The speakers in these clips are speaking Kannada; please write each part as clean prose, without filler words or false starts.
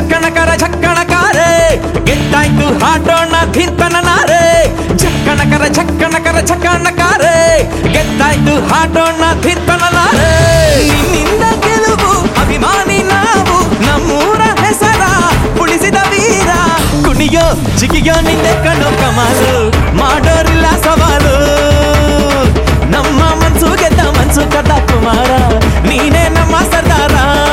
ಝಕ್ಕಣಕರ ಝಕ್ಕಣಕಾರೆ ಗೆದ್ದಾಯ್ತು ಹಾಡೋಣ ಧಿಂತನ ನಾರೆ ಝಕ್ಕಣಕರ ಝಕ್ಕಣಕರ ಝಕ್ಕಣಕಾರೆ ಗೆದ್ದಾಯ್ತು ಹಾಡೋಣ ಧಿಂತನ ನಾರೆ ನಿನ್ನಿಂದ ಗೆಲುವು ಅಭಿಮಾನಿ ನಾವು ನಮ್ಮೂರ ಹೆಸರ ಉಳಿಸಿದ ವೀರ ಕುಣಿಯೋ ಜಿಗಿಯೋ ನಿಂದೆ ಕಣ್ಣು ಕಮಾಲು ಮಾಡೋರಿಲ್ಲ ಸವಾಲು ನಮ್ಮ ಮನ್ಸು ಗೆದ್ದ ಮನ್ಸು ಕದ್ದ ಕುಮಾರ ನೀನೇ ನಮ್ಮ ಸರ್ದಾರ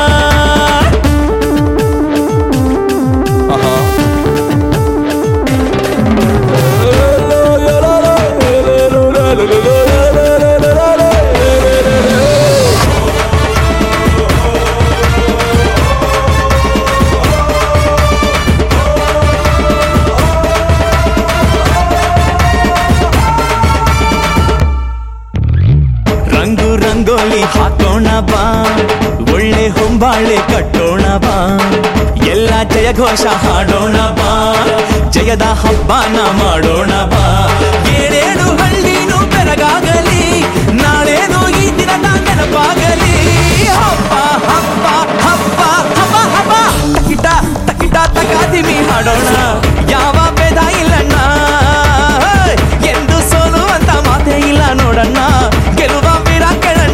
ರಂಗು ರಂಗೋಲಿ ಹಾಕೋಣ ಬಾ ಒಳ್ಳೆ ಹೊಂಬಾಳೆ ಕಟ್ಟೋಣ ಬಾ ಎಲ್ಲ ಜಯ ಘೋಷ ಹಾಡೋಣ ಬಾ ಜಯದ ಹಬ್ಬನ ಮಾಡೋಣ ಬಾ ಏಳೇಳು ಹಳ್ಳಿನೂ ಬೆರಗಾಗಲಿ ನಾಳೇನು ಈ ದಿನದ ನೆನಪಾಗಲಿ ಹಬ್ಬ ಹಬ್ಬ ಹಬ್ಬ ಹಬ್ಬ ಹಬ್ಬ ತಕಿಟ ತಕಿಟ ತಕಾದಿಮಿ ಹಾಡೋಣ ಯಾವ ಭೇದ ಇಲ್ಲಣ್ಣ ಎಂದು ಸೋಲುವಂತ ಮಾತೇ ಇಲ್ಲ ನೋಡಣ್ಣ ಗೆಲುವ ವೀರ ಕೇಳಣ್ಣ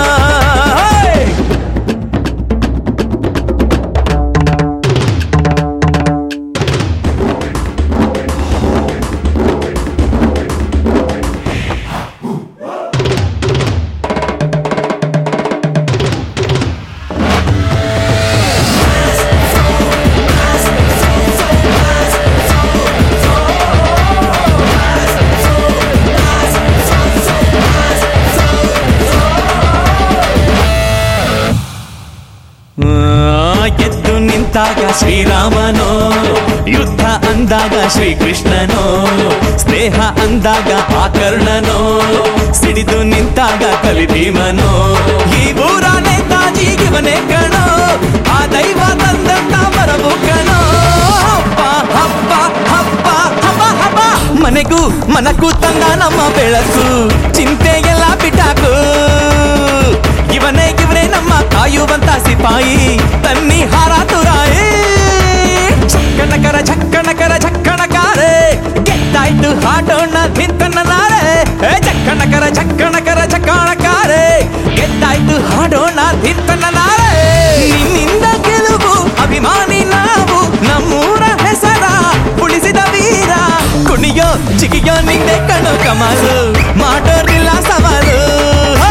ಗೆದ್ದು ನಿಂತಾಗ ಶ್ರೀರಾಮನೋ ಯುದ್ಧ ಅಂದಾಗ ಶ್ರೀಕೃಷ್ಣನೋ ಸ್ನೇಹ ಅಂದಾಗ ಆಕರ್ಣನೋ ಸಿಡಿದು ನಿಂತಾಗ ಕಲಿಭೀಮನೋ ಈ ಊರ ನೇತಾಜಿ ಇವನೇ ಕಣೋ ಆ ದೈವ ತಂದಂತ ಬರವು ಕಣೋ ಹಬ್ಬ ಹಬ್ಬ ಹಬ್ಬ ಹಬ್ಬ ಹಬ್ಬ ಮನೆಗೂ ಮನಕ್ಕೂ ತಂದ ನಮ್ಮ ಬೆಳಕು ಚಿಂತೆ ಎಲ್ಲ ಬಿಟ್ಟಾಕು ಇವನೇ ನಮ್ಮ ಕಾಯುವಂತ ಸಿಪಾಯಿ ತನ್ನಿ ಹಾರ ತುರಾಯಿ ಝಕ್ಕಣಕರ ಝಕ್ಕಣಕರ ಝಕ್ಕಣಕಾರೆ ಗೆದ್ದಾಯ್ತು ಹಾಡೋಣ ಧಿಂತನ ನಾರೆ ಝಕ್ಕಣಕರ ಝಕ್ಕಣಕರ ಝಕ್ಕಣಕಾರೆ ಗೆದ್ದಾಯ್ತು ಹಾಡೋಣ ಧಿಂತನ ನಾರೆ ನಿನ್ನಿಂದ ಗೆಲುವು ಅಭಿಮಾನಿ ನಾವು ನಮ್ಮೂರ ಹೆಸರ ಉಳಿಸಿದ ವೀರ ಕುಣಿಯೋ ಜಿಗಿಯೋ ನಿಂದೆ ಕಣ್ಣು ಕಮಾಲು ಮಾಡೋರಿಲ್ಲ ಸವಾಲು